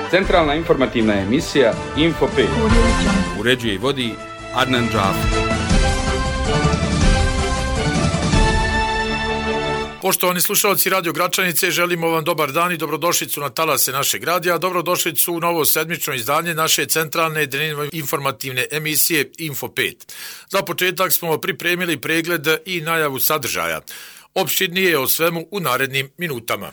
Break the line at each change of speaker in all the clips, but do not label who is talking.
Centralna informativna emisija Info 5. Uređuje i vodi Adnan Džafer.
Poštovani slušalci Radio Gračanice, želimo vam dobar dan i dobrodošlicu na talase našeg radija. Dobrodošlicu u novo sedmično izdanje naše centralne informativne emisije Info 5. Za početak smo pripremili pregled i najavu sadržaja. Opširnije o svemu u narednim minutama.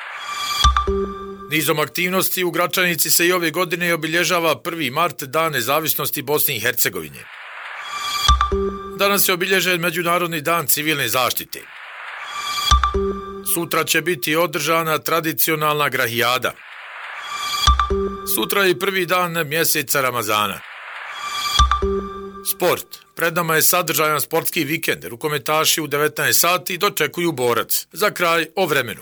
Nizom aktivnosti u Gračanici se i ove godine obilježava 1. mart, Dan nezavisnosti Bosne i Hercegovine. Danas je obilježen Međunarodni dan civilne zaštite. Sutra će biti održana tradicionalna grahijada. Sutra je prvi dan mjeseca Ramazana. Sport. Pred nama je sadržajan sportski vikend. Rukometaši u 19 sati dočekuju Borac. Za kraj o vremenu.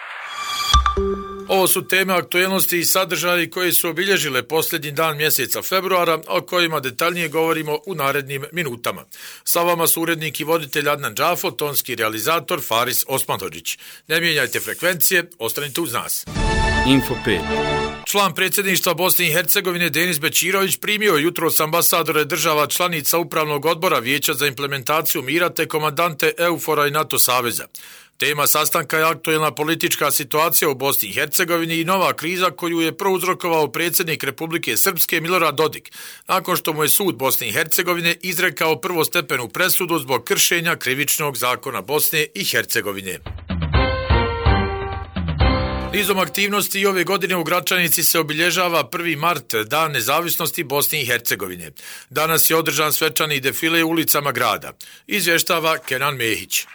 Ovo su teme aktuelnosti i sadržaji koji su obilježile posljednji dan mjeseca februara, o kojima detaljnije govorimo u narednim minutama. Sa vama su urednik i voditelj Adnan Džafo, tonski realizator Faris Osmanhodžić. Ne mijenjajte frekvencije, ostanite uz nas.
Info 5.
Član predsjedništva Bosne i Hercegovine Denis Bećirović primio jutros ambasadore država članica Upravnog odbora Vijeća za implementaciju mira te komandante EUFOR-a i NATO saveza. Tema sastanka je aktuelna politička situacija u Bosni i Hercegovini i nova kriza koju je prouzrokovao predsjednik Republike Srpske Milorad Dodik, nakon što mu je sud Bosne i Hercegovine izrekao prvostepenu presudu zbog kršenja krivičnog zakona Bosne i Hercegovine. Nizom aktivnosti i ove godine u Gračanici se obilježava 1. mart, Dan nezavisnosti Bosne i Hercegovine. Danas je održan svečani defile ulicama grada. Izvještava Kenan Mehić.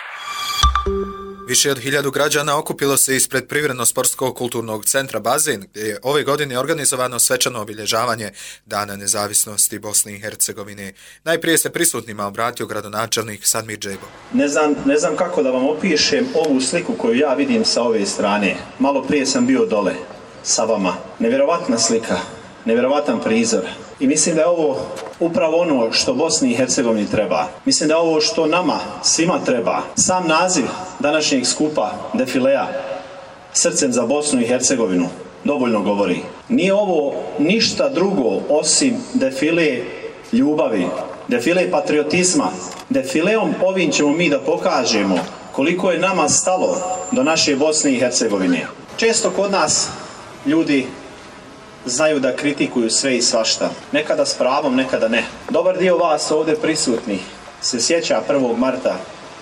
Više od 1000 građana okupilo se ispred Privredno-sportskog kulturnog centra Bazen, gdje je ove godine organizovano svečano obilježavanje Dana nezavisnosti Bosne i Hercegovine. Najprije se prisutnima obratio gradonačelnik Sadmir Džego.
Ne znam kako da vam opišem ovu sliku koju ja vidim sa ove strane. Malo prije sam bio dole sa vama. Nevjerovatna slika, nevjerovatan prizor. I mislim da je ovo upravo ono što Bosni i Hercegovini treba. Mislim da je ovo što nama svima treba. Sam naziv današnjeg skupa defilea Srcem za Bosnu i Hercegovinu dovoljno govori. Nije ovo ništa drugo osim defile ljubavi, defile patriotizma. Defileom ovim ćemo mi da pokažemo koliko je nama stalo do naše Bosne i Hercegovine. Često kod nas ljudi znaju da kritikuju sve i svašta. Nekada s pravom, nekada ne. Dobar dio vas ovdje prisutnih se sjeća 1. marta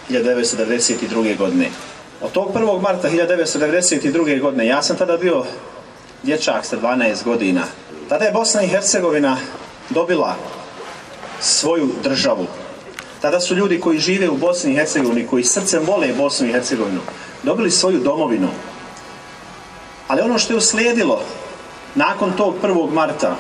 1992. godine. Od tog 1. marta 1992. godine, ja sam tada bio dječak sa 12 godina. Tada je Bosna i Hercegovina dobila svoju državu. Tada su ljudi koji žive u Bosni i Hercegovini, koji srcem vole Bosnu i Hercegovinu, dobili svoju domovinu. Ali ono što je uslijedilo nakon tog 1. marta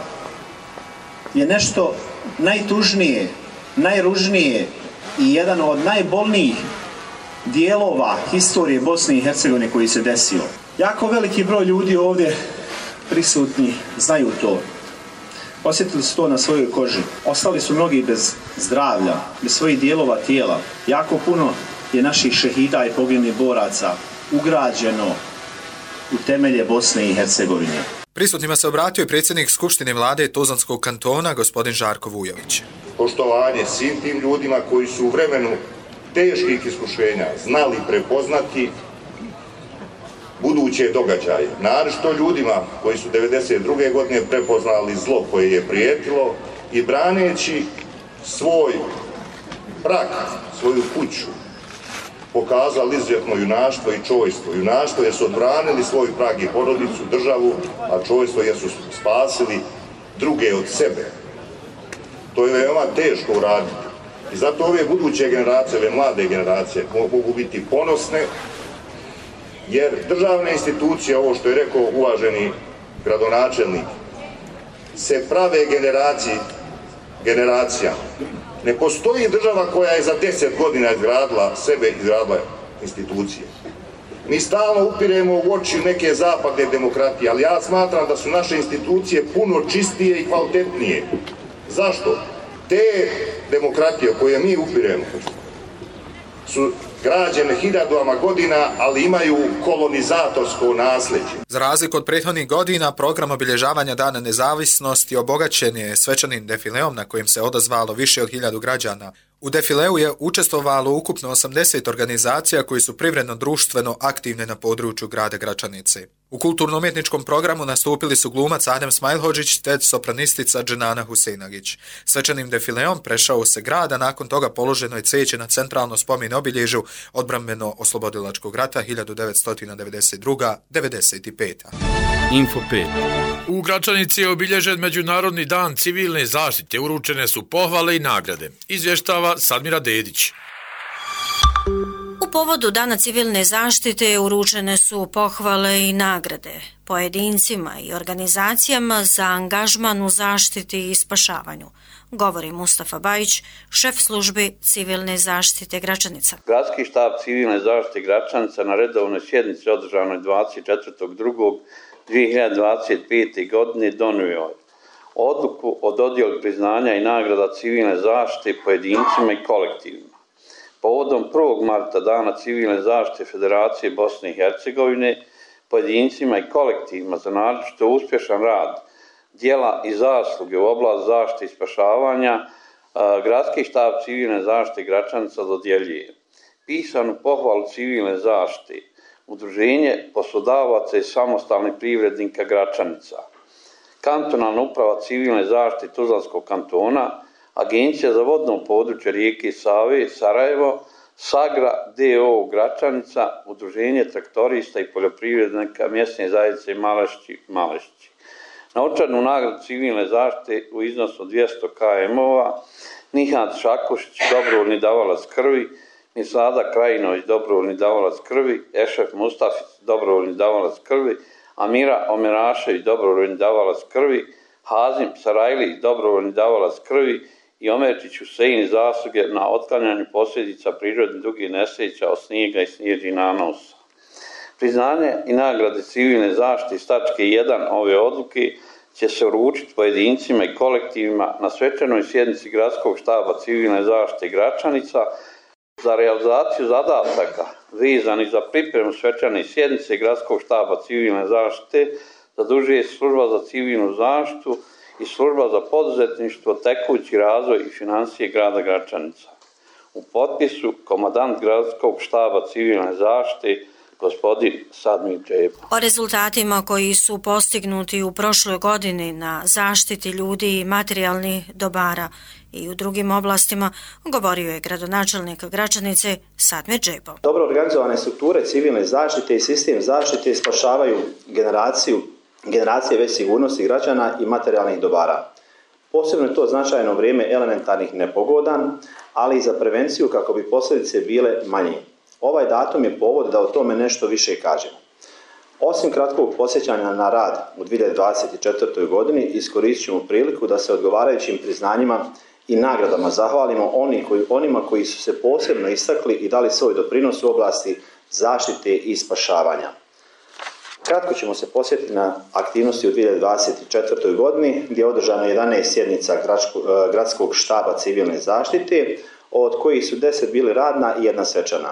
je nešto najtužnije, najružnije i jedan od najbolnijih dijelova historije Bosne i Hercegovine koji se desio. Jako veliki broj ljudi ovdje prisutni znaju to. Osjetili su to na svojoj koži. Ostali su mnogi bez zdravlja, bez svojih dijelova tijela. Jako puno je naših šehida i poginulih boraca ugrađeno u temelje Bosne i Hercegovine.
Prisutnima se obratio i predsjednik Skupštine vlade Tuzlanskog kantona, gospodin Žarko Vujović.
Poštovanje svim tim ljudima koji su u vremenu teških iskušenja znali prepoznati buduće događaje. Naročito ljudima koji su 1992. godine prepoznali zlo koje je prijetilo i braneći svoj prag, svoju kuću, pokazali izuzetno junaštvo i čojstvo. Junaštvo jer su odbranili svoj prag i porodicu, državu, a čojstvo jer su spasili druge od sebe. To je veoma teško uraditi. I zato ove buduće generacije, ove mlade generacije mogu biti ponosne, jer državne institucije, ovo što je rekao uvaženi gradonačelnik, se prave generacija. Ne postoji država koja je za 10 godina izgradila sebe, izgradila institucije. Mi stalno upiremo u oči neke zapadne demokratije, ali ja smatram da su naše institucije puno čistije i kvalitetnije. Zašto? Te demokratije koje mi upiremo su građene hiljadama godina, ali imaju kolonizatorsko nasljeđe.
Za razliku od prethodnih godina, program obilježavanja Dana nezavisnosti obogaćen je svečanim defileom na kojem se odazvalo više od 1000 građana. U defileu je učestvovalo ukupno 80 organizacija koji su privredno društveno aktivne na području grada Gračanice. U kulturno-umjetničkom programu nastupili su glumac Adem Smajlhođić te sopranistica Dženana Huseinagić. Svečanim defileom prešao se grad, a nakon toga položeno je cvijeće na centralno spomen obilježju odbrambeno-oslobodilačkog rata 1992-95.
Info 5.
U Gračanici je obilježen Međunarodni dan civilne zaštite, uručene su pohvale i nagrade. Izvještava Sadmira Dedić.
U povodu Dana civilne zaštite uručene su pohvale i nagrade pojedincima i organizacijama za angažman u zaštiti i spašavanju, govori Mustafa Bajić, šef službe civilne zaštite Gračanica.
Gradski štab civilne zaštite Gračanica na redovnoj sjednici održanoj 24.2.2025. godine donio je odluku o dodjeli priznanja i nagrada civilne zaštite pojedincima i kolektivima. Povodom 1. marta Dana civilne zaštite Federacije Bosne i Hercegovine, pojedincima i kolektivima za naročito uspješan rad, djela i zasluge u oblast zaštite i spašavanja, Gradski štab civilne zaštite Gračanica dodjeljuje pisanu pohvalu civilne zaštite, Udruženje poslodavaca i samostalnih privrednika Gračanica, Kantonalna uprava civilne zaštite Tuzlanskog kantona, Agencija za vodno područje rijeke Save, Sarajevo, Sagra D.O. Gračanica, Udruženje traktorista i poljoprivrednika mjesne zajednice Malešći. Novčanu nagradu civilne zaštite u iznosu 200 km-ova, Nihat Šakušić, dobrovoljni davalac krvi, Mislada Krajinović, dobrovoljni davalac krvi, Ešef Mustafić, dobrovoljni davalac krvi, Amira Omerašević, dobrovoljni davalac krvi, Hazim Sarajli, dobrovoljni davalac krvi i Omerčić Husein zasluge na otklanjanju posljedica prirodnih drugih nesreća od snijega i snježnih nanosa. Priznanje i nagrade civilne zaštite iz tačke 1 ove odluke će se uručiti pojedincima i kolektivima na svečanoj sjednici Gradskog štaba civilne zaštite Gračanica. Za realizaciju zadataka vezanih za pripremu svečane sjednice Gradskog štaba civilne zaštite zadužuje se Služba za civilnu zaštitu i Služba za poduzetništvo, tekući razvoj i financije grada Gračanica. U potpisu komandant Gradskog štaba civilne zaštite gospodin Sadmir Džebo.
O rezultatima koji su postignuti u prošloj godini na zaštiti ljudi i materijalnih dobara i u drugim oblastima govorio je gradonačelnik Gračanice Sadmir Džebo.
Dobro organizovane strukture civilne zaštite i sistem zaštite spašavaju generacije već sigurnosti građana i materijalnih dobara. Posebno je to značajno vrijeme elementarnih nepogoda, ali i za prevenciju kako bi posljedice bile manje. Ovaj datum je povod da o tome nešto više kažemo. Osim kratkog podsjećanja na rad u 2024. godini, iskoristit ćemo priliku da se odgovarajućim priznanjima i nagradama zahvalimo onima koji su se posebno istakli i dali svoj doprinos u oblasti zaštite i spašavanja. Kratko ćemo se posjetiti na aktivnosti u 2024. godini gdje je održano 11 sjednica Gradskog štaba civilne zaštite, od kojih su 10 bili radna i 1 svečana.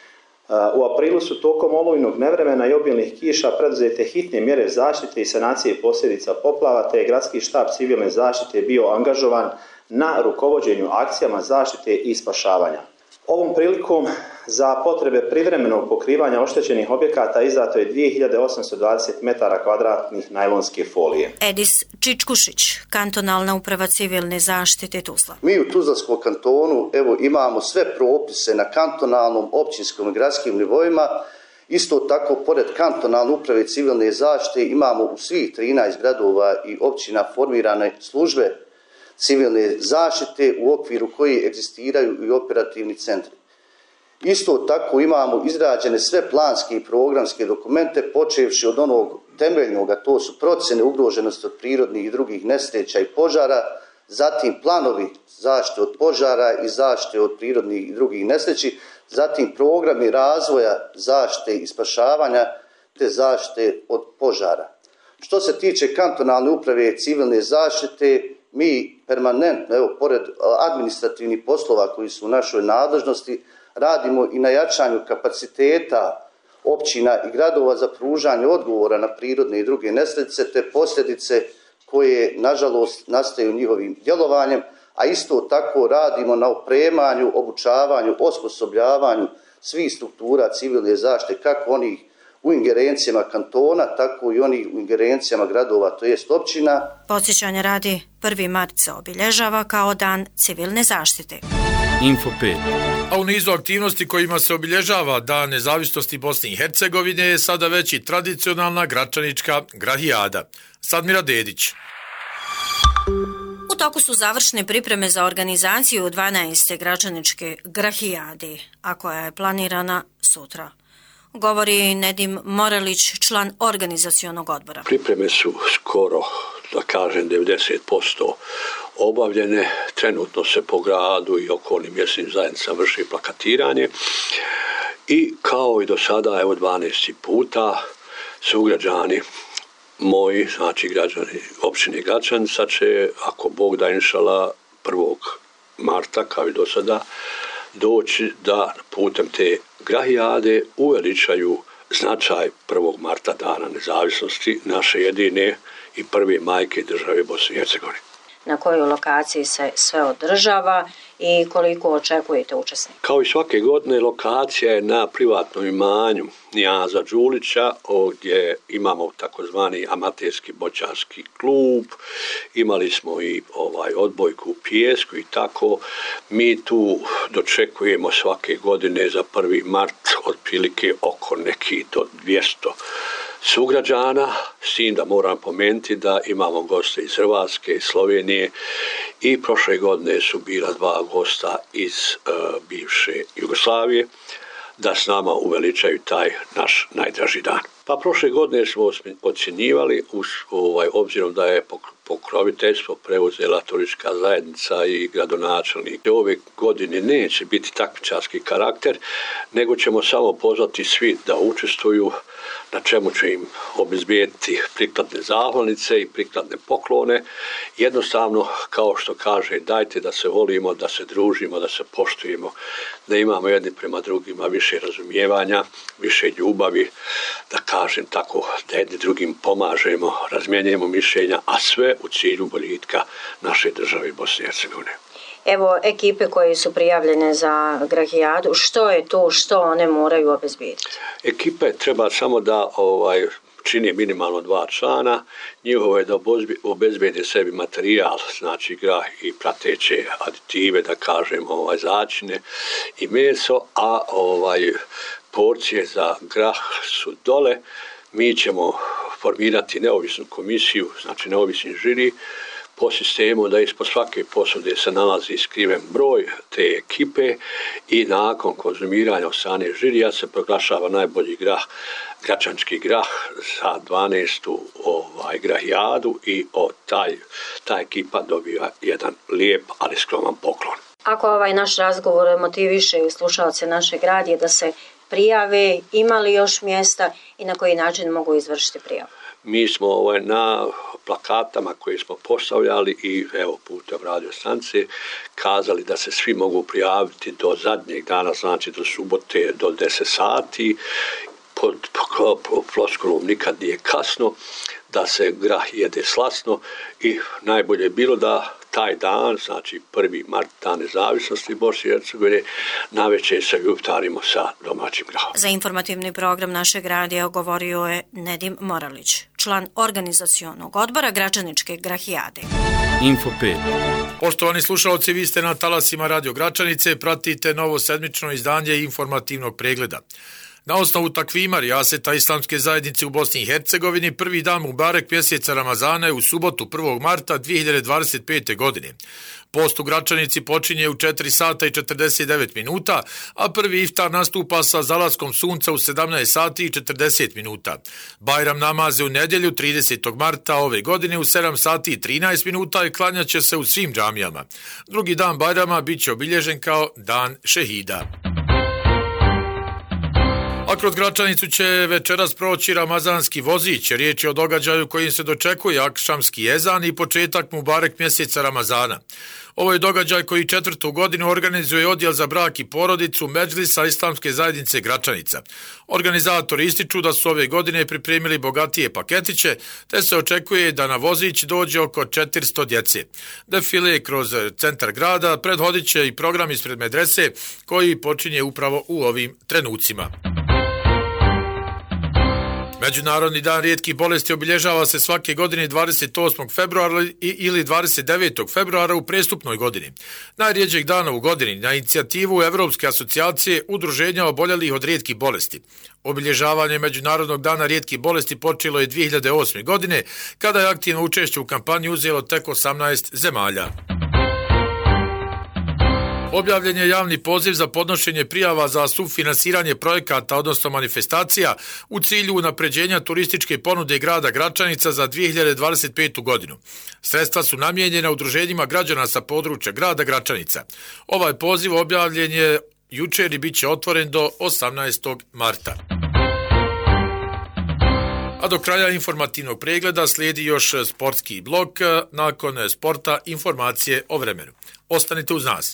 U aprilu su tokom olujnog nevremena i obilnih kiša preduzete hitne mjere zaštite i sanacije posljedica poplava, te je Gradski štab civilne zaštite bio angažovan na rukovođenju akcijama zaštite i spašavanja. Ovom prilikom za potrebe privremenog pokrivanja oštećenih objekata izdato je 2820 m2 najlonske folije.
Edis Čičkušić, Kantonalna uprava civilne zaštite Tuzla.
Mi u Tuzlanskom kantonu imamo sve propise na kantonalnom, općinskom i gradskim nivoima. Isto tako, pored kantonalne uprave civilne zaštite imamo u svih 13 gradova i općina formirane službe civilne zaštite u okviru koji egzistiraju i operativni centri. Isto tako imamo izrađene sve planske i programske dokumente, počevši od onog temeljnog, a to su procjene ugroženosti od prirodnih i drugih nesreća i požara, zatim planovi zaštite od požara i zaštite od prirodnih i drugih nesreći, zatim programi razvoja zaštite i spašavanja te zaštite od požara. Što se tiče kantonalne uprave civilne zaštite, mi permanentno, pored administrativnih poslova koji su u našoj nadležnosti, radimo i na jačanju kapaciteta općina i gradova za pružanje odgovora na prirodne i druge nesreće te posljedice koje nažalost nastaju njihovim djelovanjem, a isto tako radimo na opremanju, obučavanju, osposobljavanju svih struktura civilne zaštite, kako onih u ingerencijama kantona, tako i onih u ingerencijama gradova, to jest općina.
Podsjećanje radi, 1. mart se obilježava kao Dan civilne zaštite.
Info 5.
A u nizu aktivnosti kojima se obilježava Dan nezavisnosti Bosne i Hercegovine je sada već i tradicionalna gračanička grahijada. Sadmira Dedić.
U toku su završne pripreme za organizaciju 12. gračaničke grahijade, a koja je planirana sutra. Govori Nedim Moralić, član organizacionog odbora.
Pripreme su skoro, da kažem, 90% obavljene. Trenutno se po gradu i okolnim mjesnim zajednicama vrši plakatiranje i kao i do sada, evo 12. puta, sugrađani moji, znači građani općine Gračanica će, ako Bog da inšala, 1. marta, kao i do sada, doći da putem te grahijade uveličaju značaj 1. marta, Dana nezavisnosti, naše jedine i prve majke države Bosne i Hercegovine.
Na kojoj lokaciji se sve održava i koliko očekujete učesnika?
Kao i svake godine, lokacija je na privatnom imanju Nijaza Đulića, gdje imamo takozvani amaterski boćarski klub, imali smo i odbojku u pijesku i tako. Mi tu dočekujemo svake godine za 1. mart otprilike oko nekih do 200 sugrađana, s tim da moram pomenuti da imamo goste iz Hrvatske, iz Slovenije i prošle godine su bila 2 gosta iz bivše Jugoslavije da s nama uveličaju taj naš najdraži dan. Pa prošle godine smo ocjenjivali, obzirom da je pokroviteljstvo preuzela turistička zajednica i gradonačelnik. Ove godine neće biti takmičarski karakter, nego ćemo samo pozvati svi da učestvuju, na čemu će im obezbijediti prikladne zahvalnice i prikladne poklone. Jednostavno, kao što kaže, dajte da se volimo, da se družimo, da se poštujemo, da imamo jedni prema drugima više razumijevanja, više ljubavi, da kažem tako, da jedni drugim pomažemo, razmjenjujemo mišljenja, a sve u cilju boljitka naše države Bosne i Hercegovine.
Evo, ekipe koje su prijavljene za grahijadu, što je to što one moraju obezbijediti?
Ekipe treba samo da čini minimalno 2 člana, njihovo je da obezbijede sebi materijal, znači grah i prateće aditive, da kažem, začine i meso, a porcije za grah su dole. Mi ćemo formirati neovisnu komisiju, znači neovisni žiri, po sistemu da ispod svake posude se nalazi skriven broj te ekipe i nakon konzumiranja od strane žirija se proglašava najbolji grah, gračančki grah za 12. grahijadu i ta ekipa dobiva jedan lijep, ali skroman poklon.
Ako ovaj naš razgovor motiviše slušalce našeg radija da se prijave, ima li još mjesta i na koji način mogu izvršiti prijavu?
Mi smo na plakatama koje smo postavljali i evo putem radio stanice kazali da se svi mogu prijaviti do zadnjeg dana, znači do subote do 10 sati. Pod floskulom nikad nije kasno, da se grah jede slasno i najbolje je bilo da taj dan, znači 1. mart, Dan nezavisnosti Bosne i Hercegovine, navečer se uftarimo sa domaćim grahom.
Za informativni program našeg radija govorio je Nedim Moralić, član organizacionog odbora Gračaničke grahijade.
Info 5.
Poštovani slušalci, vi ste na talasima Radio Gračanice, pratite novo sedmično izdanje informativnog pregleda. Na osnovu takvima rijaseta Islamske zajednice u Bosni i Hercegovini, prvi dan Mubarek mjeseca Ramazana je u subotu 1. marta 2025. godine. Post u Gračanici počinje u 4 sata i 49 minuta, a prvi iftar nastupa sa zalaskom sunca u 17 sati i 40 minuta. Bajram namaze u nedjelju 30. marta ove godine u 7 sati i 13 minuta i klanjat će se u svim džamijama. Drugi dan Bajrama bit će obilježen kao Dan šehida. A kroz Gračanicu će večeras proći Ramazanski vozić. Riječ je o događaju kojim se dočekuje akšamski ezan i početak Mubarek mjeseca Ramazana. Ovo je događaj koji 4. godinu organizuje Odjel za brak i porodicu Medžlisa Islamske zajednice Gračanica. Organizatori ističu da su ove godine pripremili bogatije paketiće, te se očekuje da na vozić dođe oko 400 djece. Defile kroz centar grada predhodit će i program ispred medrese koji počinje upravo u ovim trenucima. Međunarodni dan rijetkih bolesti obilježava se svake godine 28. februara ili 29. februara u prestupnoj godini. Najrijeđeg dana u godini na inicijativu Evropske asocijacije udruženja oboljelih od rijetkih bolesti. Obilježavanje Međunarodnog dana rijetkih bolesti počelo je 2008. godine, kada je aktivno učešće u kampanji uzelo tek 18 zemalja. Objavljen je javni poziv za podnošenje prijava za sufinansiranje projekata, odnosno manifestacija, u cilju unapređenja turističke ponude grada Gračanica za 2025. godinu. Sredstva su namijenjena udruženjima građana sa područja grada Gračanica. Ovaj poziv objavljen je jučer i bit će otvoren do 18. marta. A do kraja informativnog pregleda slijedi još sportski blok, nakon sporta informacije o vremenu. Ostanite uz nas.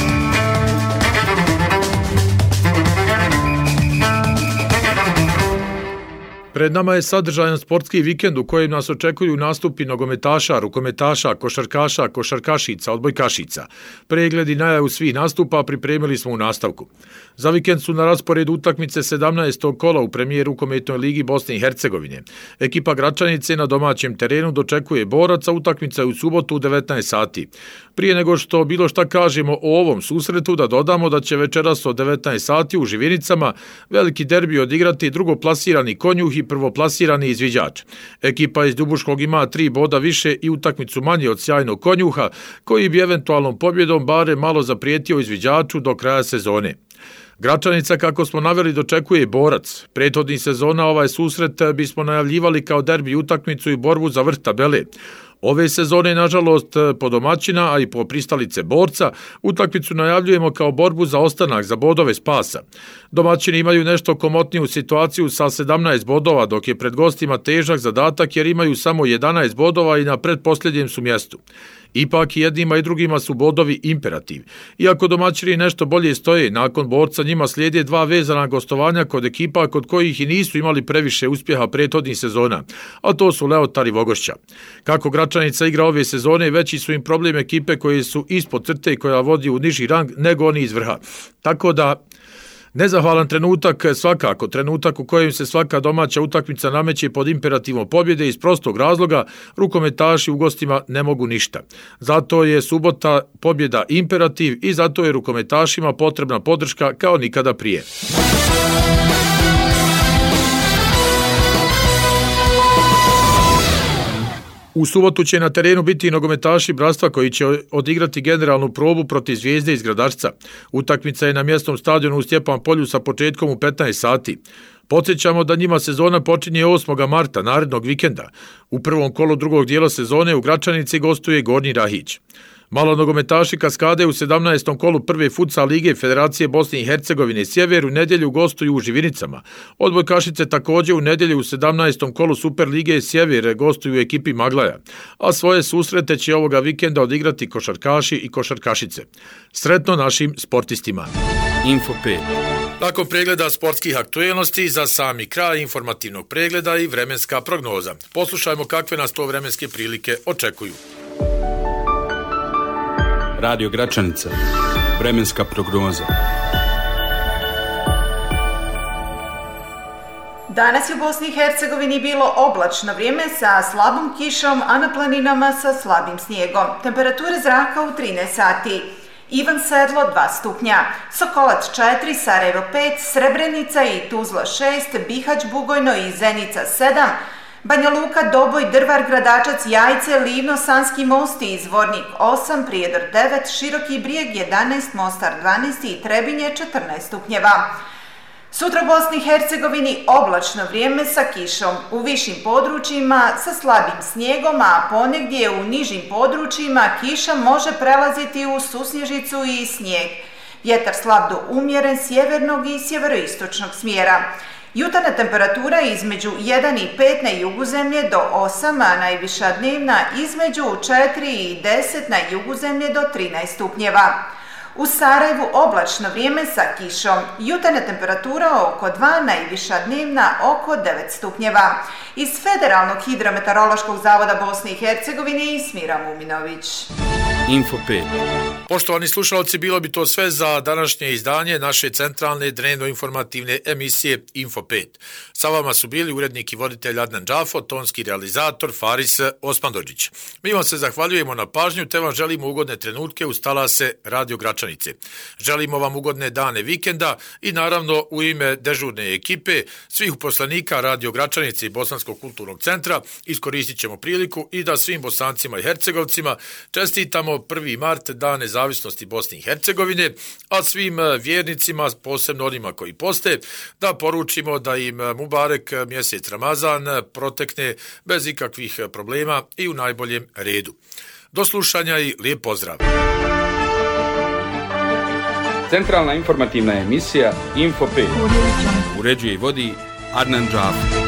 Pred nama je sadržajan sportski vikend u kojem nas očekuju nastupi nogometaša, rukometaša, košarkaša, košarkašica, odbojkašica. Pregled i najavu svih nastupa pripremili smo u nastavku. Za vikend su na rasporedu utakmice 17. kola u premijer rukometnoj ligi Bosne i Hercegovine. Ekipa Gračanice na domaćem terenu dočekuje Boraca, utakmica je u subotu u 19 sati. Prije nego što bilo šta kažemo o ovom susretu, da dodamo da će večeras od 19 sati u Živinicama veliki derbi odigrati drugoplasirani Konjuh i prvoplasirani Izviđač. Ekipa iz Ljubuškog ima 3 boda više i utakmicu manje od sjajnog Konjuha, koji bi eventualnom pobjedom bare malo zaprijetio Izviđaču do kraja sezone. Gračanica, kako smo naveli, dočekuje Borac. Prethodnih sezona ovaj susret bismo najavljivali kao derbi utakmicu i borbu za vrh tabele. Ove sezone, nažalost, po domaćina, a i po pristalice Borca, utakmicu najavljujemo kao borbu za ostanak, za bodove spasa. Domaćini imaju nešto komotniju situaciju sa 17 bodova, dok je pred gostima težak zadatak jer imaju samo 11 bodova i na pretposljednjem su mjestu. Ipak jednima i drugima su bodovi imperativ. Iako domaćini nešto bolje stoje, nakon Borca njima slijede 2 vezana gostovanja kod ekipa kod kojih i nisu imali previše uspjeha prethodnih sezona, a to su Leotar i Vogošća. Kako Gračanica igra ove sezone, veći su im problem ekipe koje su ispod crte i koja vodi u niži rang nego oni iz vrha. Tako da nezahvalan trenutak, svakako trenutak u kojem se svaka domaća utakmica nameće pod imperativom pobjede iz prostog razloga, rukometaši u gostima ne mogu ništa. Zato je subota pobjeda imperativ i zato je rukometašima potrebna podrška kao nikada prije. U subotu će na terenu biti nogometaši Bratstva koji će odigrati generalnu probu protiv Zvijezde iz Gradačca. Utakmica je na mjesnom stadionu u Stjepan Polju sa početkom u 15 sati. Podsjećamo da njima sezona počinje 8. marta, narednog vikenda. U prvom kolu drugog dijela sezone u Gračanici gostuje Gornji Rahić. Malo nogometaši Kaskade u 17. kolu prve futsal lige Federacije Bosne i Hercegovine Sjever u nedjelju gostuju u Živinicama. Odbojkašice također u nedjelju u 17. kolu Super lige Sjever gostuju u ekipi Maglaja, a svoje susrete će ovoga vikenda odigrati košarkaši i košarkašice. Sretno našim sportistima.
Info 5.
Nakon pregleda sportskih aktuelnosti, za sami kraj informativnog pregleda i vremenska prognoza. Poslušajmo kakve nas to vremenske prilike očekuju.
Radio Gračanica. Vremenska prognoza.
Danas je u Bosni i Hercegovini bilo oblačno vrijeme sa slabom kišom, a na planinama sa slabim snijegom. Temperature zraka u 13 sati. Ivan Sedlo 2 stupnja, Sokolac 4, Sarajevo 5, Srebrenica i Tuzla 6, Bihać, Bugojno i Zenica 7, Banja Luka, Doboj, Drvar, Gradačac, Jajce, Livno, Sanski most i Zvornik 8, Prijedor 9, Široki Brijeg 11, Mostar 12 i Trebinje 14 stupnjeva. Sutra u Bosni i Hercegovini oblačno vrijeme sa kišom, u višim područjima sa slabim snijegom, a ponegdje u nižim područjima kiša može prelaziti u susnježicu i snijeg. Vjetar slab do umjeren sjevernog i sjeveroistočnog smjera. Jutarnja temperatura između 1 i 5 na jugu zemlje do 8, a najviša dnevna između 4 i 10 na jugu zemlje do 13 stupnjeva. U Sarajevu oblačno vrijeme sa kišom. Jutarnja temperatura oko 2, najviša dnevna oko 9 stupnjeva. Iz Federalnog hidrometeorološkog zavoda Bosne i Hercegovine Smira Muminović.
Info 5.
Poštovani slušalci, bilo bi to sve za današnje izdanje naše centralne dnevno-informativne emisije Info 5. Sa vama su bili urednik i voditelj Adnan Džafo, tonski realizator Faris Osmandođić. Mi vam se zahvaljujemo na pažnju te vam želimo ugodne trenutke uz talase Radio Gračanice. Želimo vam ugodne dane vikenda i naravno u ime dežurne ekipe svih uposlenika Radio Gračanice i Bosanskog kulturnog centra iskoristit ćemo priliku i da svim Bosancima i Hercegovcima čestitamo 1. mart, Dan nezavisnosti Bosne i Hercegovine, a svim vjernicima, posebno onima koji poste, da poručimo da im Mubarek mjesec Ramazan protekne bez ikakvih problema i u najboljem redu. Do slušanja i lijep pozdrav!
Centralna informativna emisija Info 5. Uređuje i vodi Adnan Džafo.